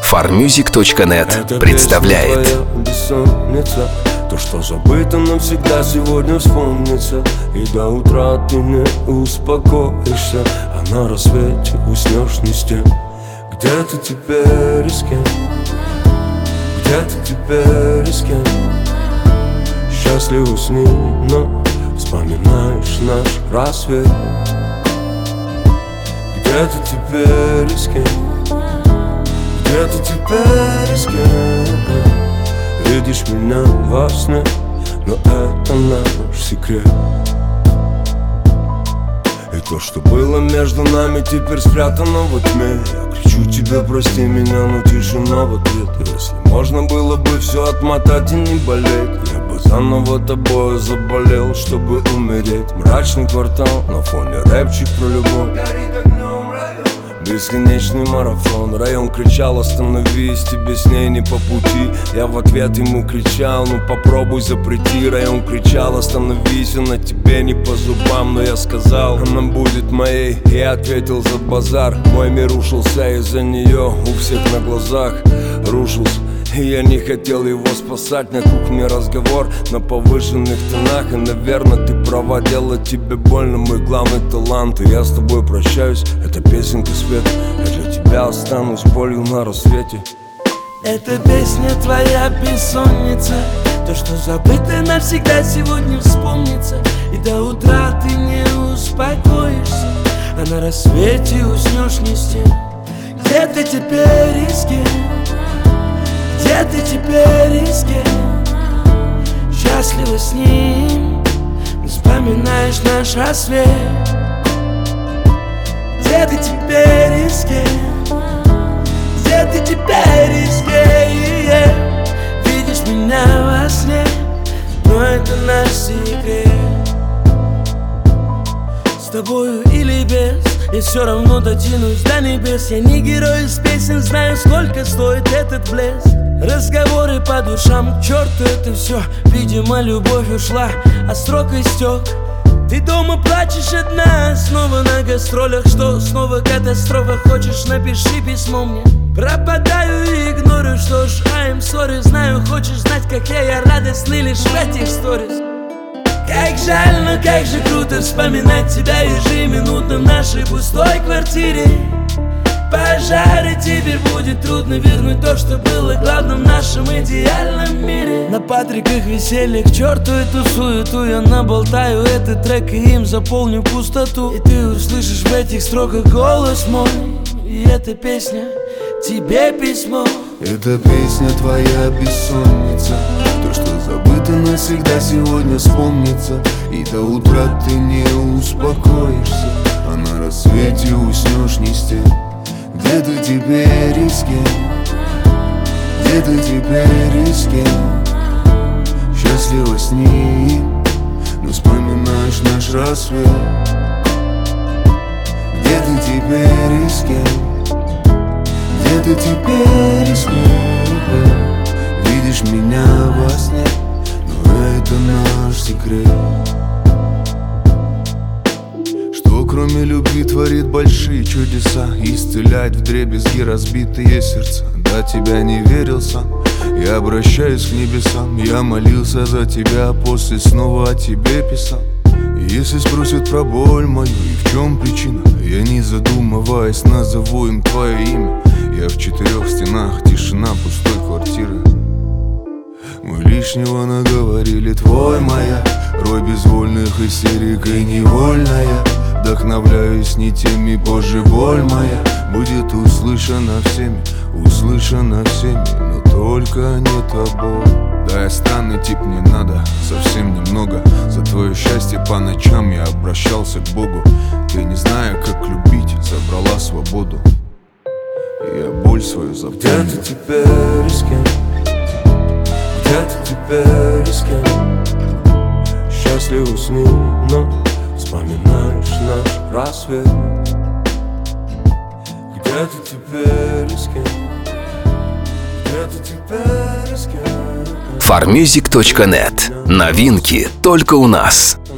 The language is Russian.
farmusic.net представляет. То, что забыто навсегда, сегодня вспомнится. И до утра ты не успокоишься, а на рассвете уснешь не с тем. Где ты теперь и с кем? Где ты теперь и с кем? Счастлив с ним, но вспоминаешь наш рассвет. Где ты теперь и с кем? Где ты теперь и с кем? Видишь меня во сне, но это наш секрет. И то, что было между нами, теперь спрятано во тьме. Я кричу тебе, прости меня, но тишина в ответ. Если можно было бы все отмотать и не болеть, я бы заново тобой заболел, чтобы умереть. Мрачный квартал, на фоне рэпчик про любовь. Бесконечный марафон. Район кричал: остановись, тебе с ней не по пути. Я в ответ ему кричал: ну попробуй запрети. Район кричал: остановись, она тебе не по зубам. Но я сказал: она будет моей. Я ответил: за базар. Мой мир рушился из-за нее, у всех на глазах рушился. И я не хотел его спасать. На кухне разговор на повышенных тонах. И, наверное, ты права, делать тебе больно мой главный талант. И я с тобой прощаюсь, это песенка свет. Я для тебя останусь болью на рассвете. Эта песня твоя бессонница. То, что забыто навсегда, сегодня вспомнится. И до утра ты не успокоишься, а на рассвете уснешь не с тем. Где ты теперь и с кем? Где ты теперь и с кем? Счастлива с ним, вспоминаешь наш рассвет. Где ты теперь и с кем? Где ты теперь и с кем? Видишь меня во сне, но это наш секрет. С тобою или без, я все равно дотянусь до небес. Я не герой из песен, знаю, сколько стоит этот блеск. Разговоры по душам, к черту это все. Видимо, любовь ушла, а срок истек. Ты дома плачешь одна, снова на гастролях. Что, снова катастрофа? Хочешь, напиши письмо мне. Пропадаю и игнорю, что ж, I'm sorry. Знаю, хочешь знать, как я радостный лишь в этих сторис. Как жаль, но как же круто вспоминать тебя ежеминутно в нашей пустой квартире. Пожары, теперь будет трудно вернуть то, что было главным в нашем идеальном мире. На Патриках веселье, к черту эту суету. Я наболтаю этот трек и им заполню пустоту. И ты услышишь в этих строках голос мой. И эта песня тебе письмо. Эта песня твоя бессонница. То, что забыто навсегда, сегодня вспомнится. И до утра ты не успокоишься, а на рассвете уснешь не с тем. Где ты теперь и с кем? Где ты теперь и с кем? Счастлива с ним, но вспоминаешь наш рассвет. Где ты теперь и с кем? Где ты теперь и с кем? Видишь меня во сне, но это наш секрет. Что кроме любви творит большие чудеса, исцеляет вдребезги разбитые сердца. До тебя не верил сам, я обращаюсь к небесам. Я молился за тебя, после снова о тебе писал. И если спросят про боль мою и в чем причина, я не задумываясь назову им твое имя. Я в 4 стенах, тишина пустой квартиры. Мы лишнего наговорили, твой моя рой безвольных истерик и невольная. Вдохновляюсь не теми, позже боль моя будет услышана всеми, но только не тобой. Да, я странный тип, не надо совсем немного. За твое счастье по ночам я обращался к Богу. Ты, не зная, как любить, забрала свободу. И я боль свою запомнил. Где ты теперь и с кем? Где ты теперь и с кем? Счастлив с ним, но вспоминаешь наш рассвет. Где ты теперь и с кем? Где ты теперь и с кем? farmusic.net. Новинки только у нас.